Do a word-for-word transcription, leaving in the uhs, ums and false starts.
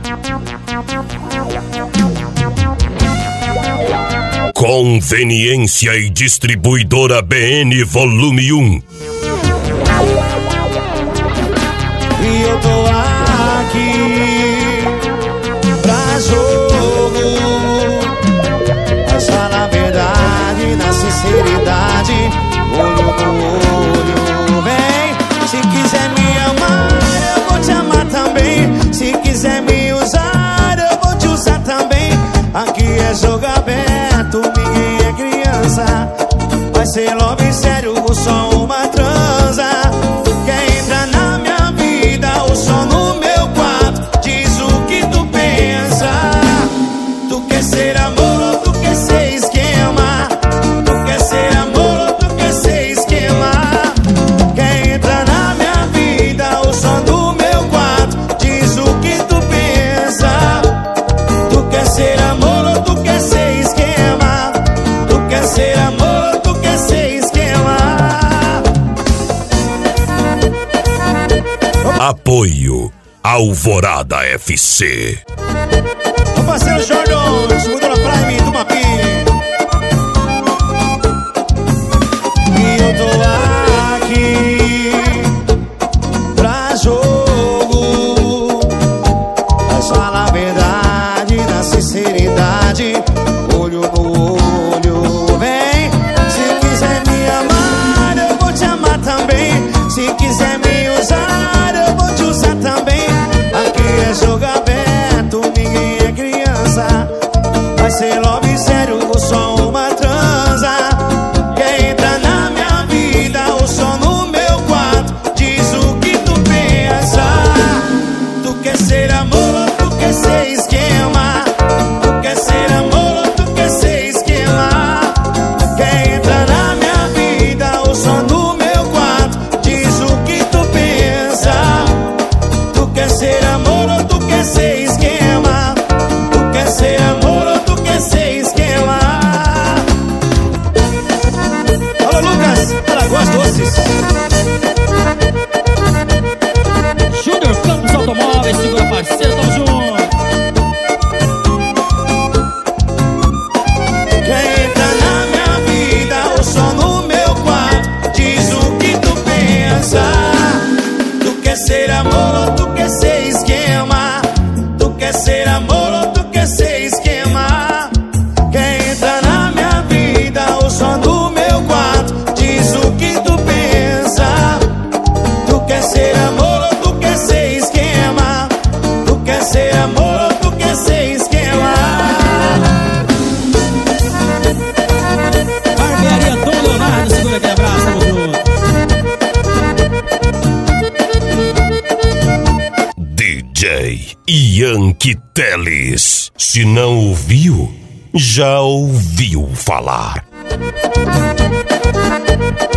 Conveniência e Distribuidora B N Volume um. E eu tô aqui pra jogo, mas fala a verdade, na sinceridade, olho no olho. Vem, se quiser me amar, eu vou te amar também. Se quiser me usar, eu vou te usar também. Aqui é jogo aberto, ninguém é criança. Vai ser love sério ou só uma transa? Quer entrar na minha vida ou só no meu quarto? Diz o que tu pensa. Tu quer ser amor ou tu quer ser esquema? Tu quer ser amor ou tu quer ser esquema? Quer entrar na minha vida ou só no meu quarto? Diz o que tu pensa. Tu quer ser amor ou tu quer ser esquema? Tu quer ser amor ou tu quer ser esquema? Apoio Alvorada F C. O parceiro Jordan, segundo na Prime do Mapi. E eu tô aqui pra jogo, mas fala a verdade, na sinceridade, olho no olho. Vem, se quiser me amar, eu vou te amar também. Se quiser me usar, eu vou te usar também. Aqui é jogo aberto, ninguém é criança. Vai ser love sério ou só uma transa? Quer entrar na minha vida ou só no meu quarto? Diz o que tu pensa. Tu quer ser amor ou tu quer ser esquema? Tu quer ser amor ou tu quer ser esquema? Quer entrar na minha vida ou só no meu quarto? Diz o que tu pensa. Tu quer ser amor ou tu quer ser esquema? Tu quer ser amor ou tu quer ser esquema? Alô, Lucas, Alagoas Doces. Júnior Campos Automóveis, segura parceiro, tamo junto. Quer entrar na minha vida ou só no meu quarto? Diz o que tu pensa. Tu quer ser amor ou tu quer ser esquema? Tu quer ser amor ou tu quer ser esquema? Quer entrar na minha vida ou só no meu quarto? Diz o que tu pensa. Tu quer ser amor ou tu quer ser esquema? Tu quer ser amor ou tu quer ser esquema? Barbearia Dom Leonardo, segura aquele abraço, tamo junto. D J Yankee Teles. Se não ouviu, já ouviu falar.